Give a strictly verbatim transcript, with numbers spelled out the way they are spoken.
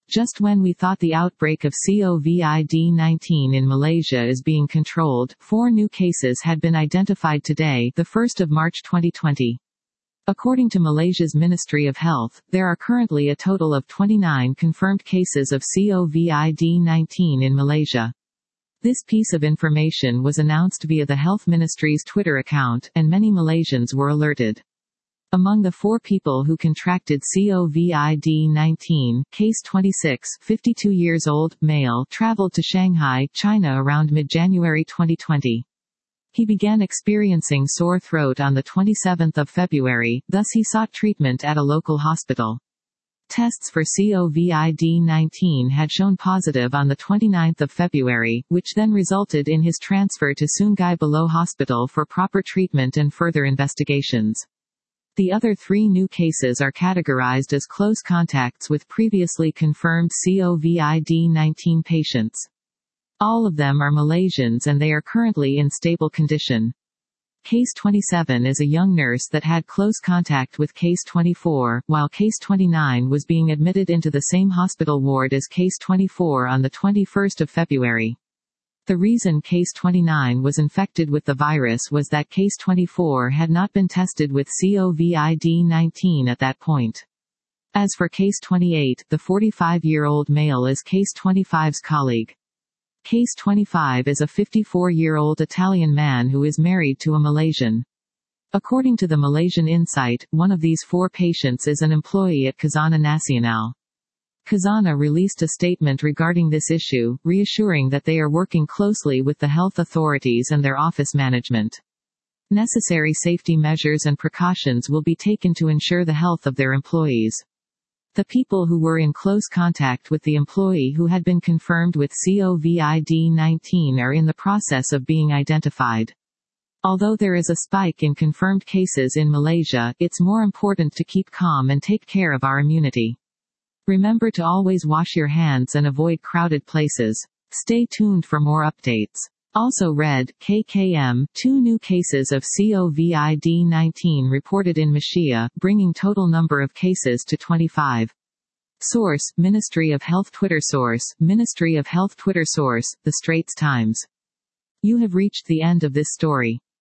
Just when we thought the outbreak of COVID nineteen in Malaysia is being controlled, four new cases had been identified today, the first of March twenty twenty. According to Malaysia's Ministry of Health, there are currently a total of twenty-nine confirmed cases of COVID nineteen in Malaysia. This piece of information was announced via the Health Ministry's Twitter account, and many Malaysians were alerted. Among the four people who contracted COVID nineteen, case twenty-six, fifty-two years old, male, traveled to Shanghai, China around mid-January twenty twenty. He began experiencing sore throat on the twenty-seventh of February, thus he sought treatment at a local hospital. Tests for COVID nineteen had shown positive on the twenty-ninth of February, which then resulted in his transfer to Sungai Buloh Hospital for proper treatment and further investigations. The other three new cases are categorized as close contacts with previously confirmed COVID nineteen patients. All of them are Malaysians and they are currently in stable condition. Case twenty-seven is a young nurse that had close contact with case twenty-four, while case twenty-nine was being admitted into the same hospital ward as case twenty-four on the twenty-first of February. The reason case twenty-nine was infected with the virus was that case twenty-four had not been tested with COVID nineteen at that point. As for case twenty-eight, the forty-five-year-old male is case twenty-five's colleague. Case twenty-five is a fifty-four-year-old Italian man who is married to a Malaysian. According to the Malaysian Insight, one of these four patients is an employee at Khazanah Nasional. Khazanah released a statement regarding this issue, reassuring that they are working closely with the health authorities and their office management. Necessary safety measures and precautions will be taken to ensure the health of their employees. The people who were in close contact with the employee who had been confirmed with COVID nineteen are in the process of being identified. Although there is a spike in confirmed cases in Malaysia, it's more important to keep calm and take care of our immunity. Remember to always wash your hands and avoid crowded places. Stay tuned for more updates. Also read, K K M, two new cases of COVID nineteen reported in Malaysia, bringing total number of cases to twenty-five. Source, Ministry of Health Twitter Source, Ministry of Health Twitter Source, The Straits Times. You have reached the end of this story.